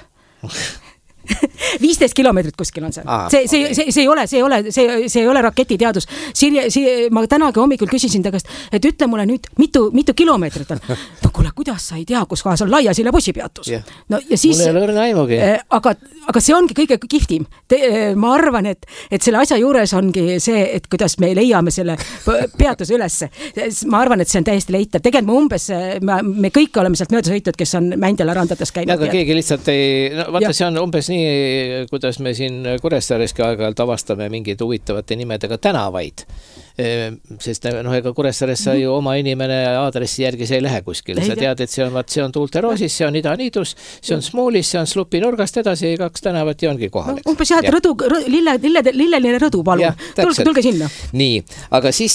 viisteist kilomeetrit kuskil on see. Ah, see, see, okay. see, see ei ole, see ei ole, see, see ei ole raketiteadus. Sirje, see, ma tänagi hommikul küsisin ta käest, et ütle mulle nüüd, mitu, mitu kilomeetrit on. No kuule, kuidas sa ei tea, kus kohas on Laia Selja bussipeatus? Yeah. No, ja siis, mul ei ole õrna aimugi. Aga, aga see ongi kõige kihvtim. Te, ma arvan, et, et selle asja juures ongi see, et kuidas me leiame selle peatuse ülesse. Ma arvan, et see on täiesti leitav. Tegelikult me umbes, me, me kõik oleme sealt mööda sõitnud, kes on Mändjala randades käinud. Aga keegi lihtsalt ei, no vaata, see on umbes nii, kuidas me siin Kuressaareski aeg-ajalt avastame mingid huvitavate nimedega tänavaid. Sest no ega Kuressaares sa ju oma inimene aadressi järgi see ei lähe kuskil. Sa tead, et see on, vaat, see on Tuulteroosis, see on Idaniidus, see on Smoolis, see on Slupi nurgast edasi, kaks tänavat ja ongi kohal. No, umbes jah, et rõdu, lille, lille, lilleline rõdu, palun. Tulge, tulge sinna. Nii, aga siis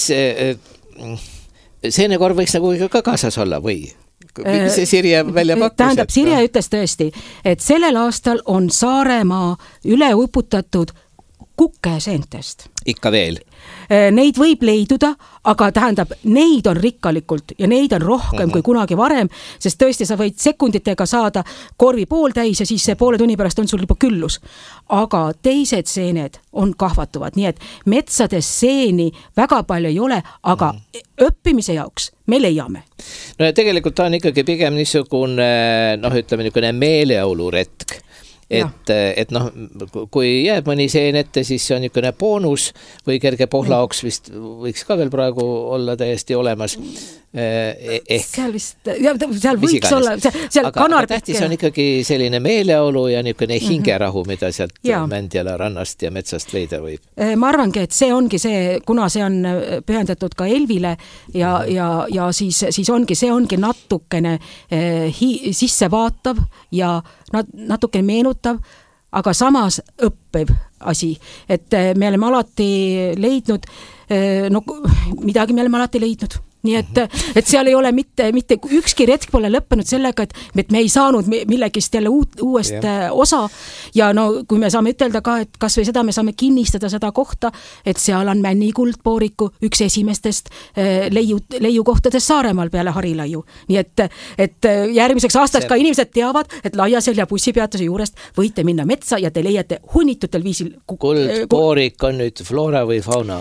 seene korv võiks nagu ka kaasas olla või? See Sirje välja pakkus. Tähendab, Sirje ütles tõesti, et sellel aastal on Saaremaa üle uputatud kukeseentest. Ikka veel? Neid võib leiduda, aga tähendab, neid on rikkalikult ja neid on rohkem uh-huh. kui kunagi varem, sest tõesti sa võid sekunditega saada korvi pool täis ja siis see poole tunni pärast on sul juba küllus. Aga teised seened on kahvatuvad, nii et metsades seeni väga palju ei ole, aga uh-huh. õppimise jaoks me leiame. No ja tegelikult ta on ikkagi pigem niisugune, noh ütleme niisugune meeleoluretk. et, et noh, kui jääb mõni seen ette, siis see on niisugune boonus või kerge pohlaoks vist võiks ka veel praegu olla täiesti olemas. Ehk seal vist, seal võiks olla, seal aga, aga tähtis on ikkagi selline meeleolu ja niisugune hingerahu, mida sealt ja. Mändjala rannast ja metsast leida võib. Ma arvangi, et see ongi see, kuna see on pühendatud ka Elvile ja, ja, ja siis, siis ongi, see ongi natukene hi, sissevaatav ja nat, natukene meenutav, aga samas õppiv asi, et me oleme alati leidnud, no midagi me oleme alati leidnud. Nii et, et seal ei ole mitte, mitte ükski retk pole lõppenud sellega, et, et me ei saanud millegist jälle uut, uuest yeah. osa ja no kui me saame ütelda ka, et kas või seda me saame kinnistada seda kohta, et seal on Männi kuldpooriku üks esimestest leiu, leiukohtadest Saaremaal peale Harilaiu. Nii et, et järgmiseks aastaks ka inimesed teavad, et Laiaselja bussipeatuse juurest võite minna metsa ja te leiate hunnitutel viisil. Kuldpoorik on nüüd flora või fauna?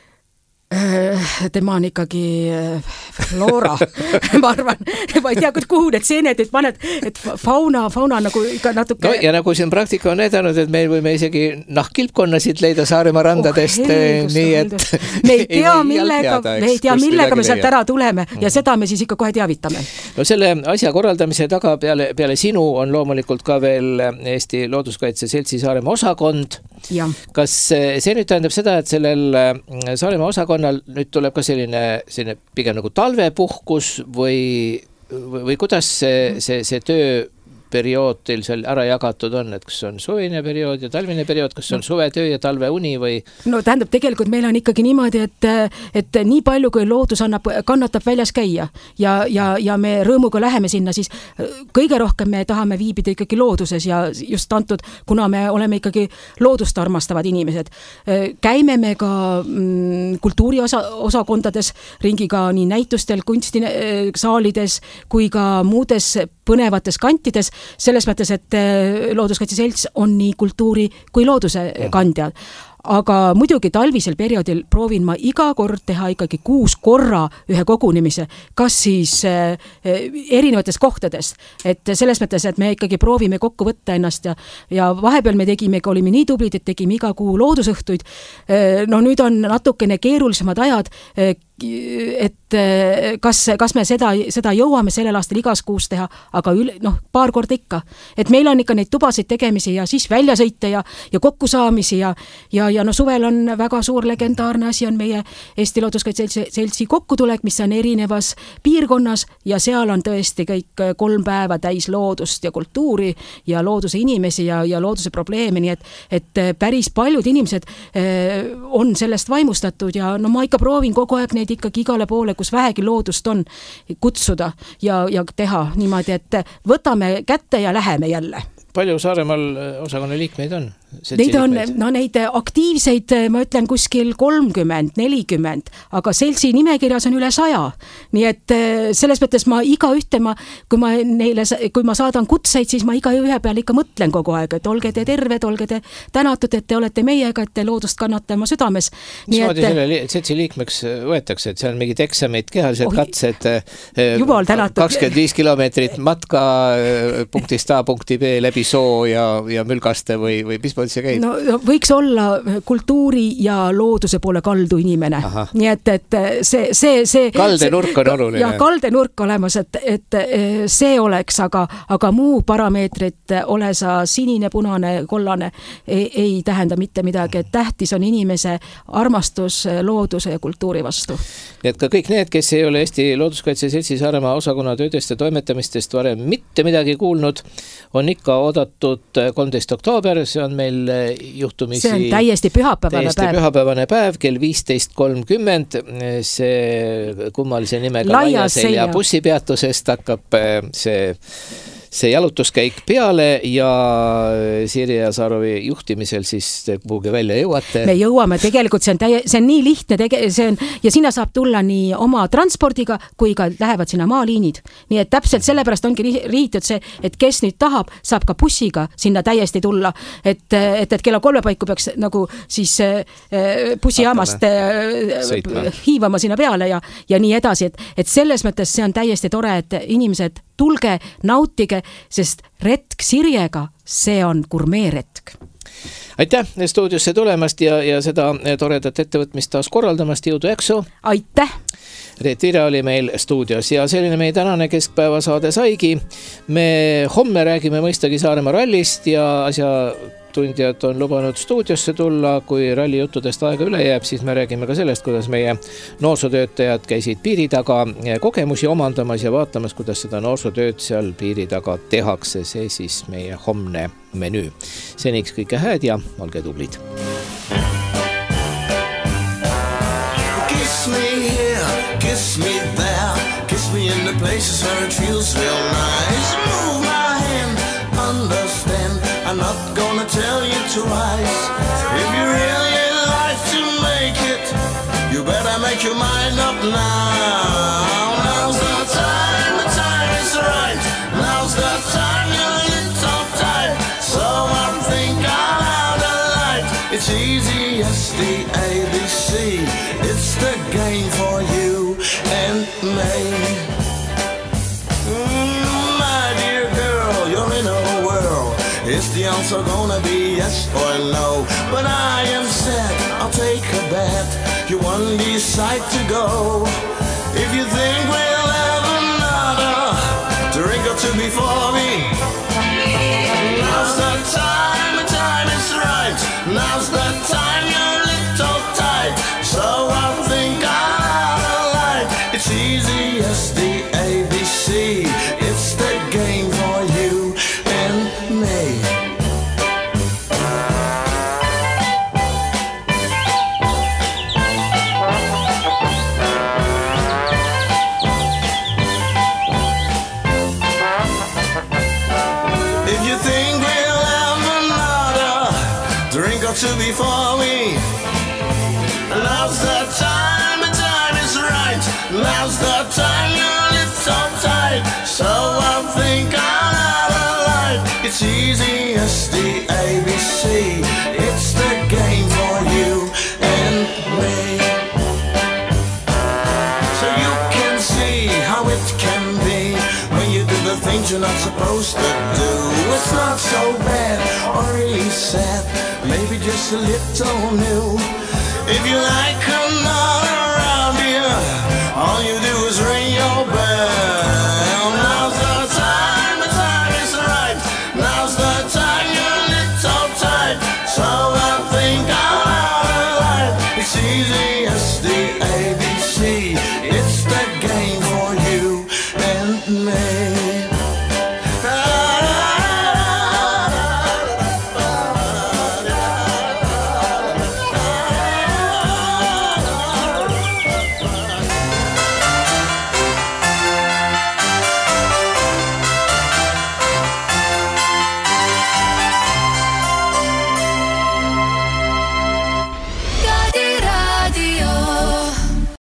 Tema on ikkagi floora, ma arvan, ma ei tea, kuhu need seened, et paned, et fauna, fauna nagu ikka natuke... No, ja nagu siin praktika on edanud, et meil võime isegi nahkilpkonnasid leida Saaremaa randadest, oh, heelgus, nii et... Me ei tea, millega, teada, me, ei tea, millega me sealt ära tuleme ja seda me siis ikka kohe teavitame. No selle asja korraldamise taga peale, peale sinu on loomulikult ka veel Eesti Looduskaitse Seltsi Saaremaa osakond. Ja. Kas see nüüd tähendab seda, et sellel Saaremaa osakonnal nüüd tuleb ka selline, selline pigem nagu talvepuhkus või, või, või kuidas see, see, see tööperiood teil seal ära jagatud on, et kas on suvine periood ja talvine periood, kas on no. suvetöö ja talveuni või? No tähendab, tegelikult meil on ikkagi niimoodi, et, et nii palju, kui loodus annab, kannatab väljas käia ja, ja, ja me rõõmuga läheme sinna, siis kõige rohkem me tahame viibida ikkagi looduses ja just antud, kuna me oleme ikkagi loodust armastavad inimesed. Käime me ka mm, kultuuri osa, osakondades ringiga nii näitustel, kunstisaalides kui ka muudes põnevates kantides, selles mõttes, et Looduskaitse Selts on nii kultuuri kui looduse kandja. Aga muidugi talvisel perioodil proovin ma iga kord teha ikkagi kuus korra ühe kogunemise, kas siis äh, erinevates kohtades, et selles mõttes, et me ikkagi proovime kokku võtta ennast ja, ja vahepeal me tegime, olime nii tublid, et tegime iga kuu loodusõhtuid. Äh, no nüüd on natukene keerulisemad ajad, äh, et kas, kas me seda, seda jõuame sellel aastal igas kuus teha, aga üle, noh, paar korda ikka. Et meil on ikka neid tubasid tegemisi ja siis välja sõite ja, ja kokkusaamisi ja, ja, ja no suvel on väga suur legendaarne asi on meie Eesti Looduskaitse Seltsi kokkutulek, mis on erinevas piirkonnas ja seal on tõesti kõik kolm päeva täis loodust ja kultuuri ja looduse inimesi ja, ja looduse probleeme, nii et, et päris paljud inimesed eh, on sellest vaimustatud ja no ma ikka proovin kogu aeg neid ikkagi igale poole, kus vähegi loodust on, kutsuda ja, ja teha niimoodi, et võtame kätte ja läheme jälle. Palju Saaremaal osakonna liikmeid on? Neid on, no neid aktiivseid, ma ütlen kuskil kolmkümmend, nelikümmend, aga seltsi nimekirjas on üle saja. Nii et selles mõttes ma iga ühte, ma, kui, ma neile, kui ma saadan kutseid, siis ma iga ühe peal ikka mõtlen kogu aeg, et olge te terved, olge te tänatud, et te olete meiega, et te loodust kannate oma südames. Mis moodi et... selle seltsi liikmeks võetakse, et seal on mingid eksamid, kehalised oh, katsed, kakskümmend viis kilomeetrit matka punktist A punkti B läbi soo ja, ja mülgaste või, või mis no võiks olla kultuuri ja looduse poole kaldu inimene. Aha. Nii et, et see, see, see kaldenurk on oluline. Ja kaldenurk olemas, et, et see oleks, aga, aga muu parameetrit, ole sa sinine, punane, kollane, ei, ei tähenda mitte midagi, et tähtis on inimese armastus looduse ja kultuuri vastu. Nii et ka kõik need, kes ei ole Eesti Looduskaitse Seltsi Saaremaa osakonna töödest ja toimetamistest varem mitte midagi kuulnud, on ikka oodatud kolmteist oktoober, see on meil juhtumisi... See on täiesti pühapäevane täiesti päev. Pühapäevane päev, kell viisteist kolmkümmend. See kummalise nimega Laiaselja bussipeatusest hakkab see... see jalutuskäik peale ja Sirje Asarovi juhtimisel siis kuhugi välja jõuate. Me jõuame, tegelikult see on, täie, see on nii lihtne tege, see on, ja sinna saab tulla nii oma transpordiga, kui ka lähevad sinna maaliinid. Nii et täpselt sellepärast ongi rihitud see, et kes nüüd tahab, saab ka bussiga sinna täiesti tulla. Et, et, et kella kolme paiku peaks nagu siis bussijaamast hiivama sinna peale ja, ja nii edasi. Et, et selles mõttes see on täiesti tore, et inimesed tulge, nautige, sest retk Sirjega, see on gurmeeretk. Aitäh stuudiosse tulemast ja, ja seda toredat ettevõtmist taas korraldamast, jõudu jaksu! Aitäh! Reet Vire oli meil stuudios ja selline meie tänane keskpäevasaade saigi. Me homme räägime mõistagi Saaremaa rallist ja asjatundjad on lubanud stuudiosse tulla. Kui ralli juttudest aega üle jääb, siis me räägime ka sellest, kuidas meie noorsootöötajad käisid piiri taga kogemusi omandamas ja vaatamas, kuidas seda noorsootööd seal piiri taga tehakse. See siis meie homne menüü. Seniks kõike hääd ja olge tublid. Kiss me here, kiss me there, kiss me in the places where it feels real nice. Move my hand, understand, I'm not gonna tell you twice. If you really like to make it, you better make your mind up now. Now's the time, the time is right. Now's the time, you're a little tight. So I think I'll have the light. It's easy, yes, the A B C. It's the game for you and me. Mm, my dear girl, you're in a whirl. Is the answer gonna be yes or no? But I am set, I'll take a bet. You won't decide to go. If you think we'll have another drink or two before me. Now's the time, the time is right. Now's the time, you're a little tight. So I think I'll have a light. It's easy as the A B C. It's the game for you and me. If you think we'll have another drink or two before we. Now's the time, the time is right. Now's the time, you're a little tight. So I think I'll have a light. It's easy as the A B C. It's the game for you and me. So you can see how it can be when you do the things you're not supposed to do. It's not so bad or really sad, maybe just a little new. If you like another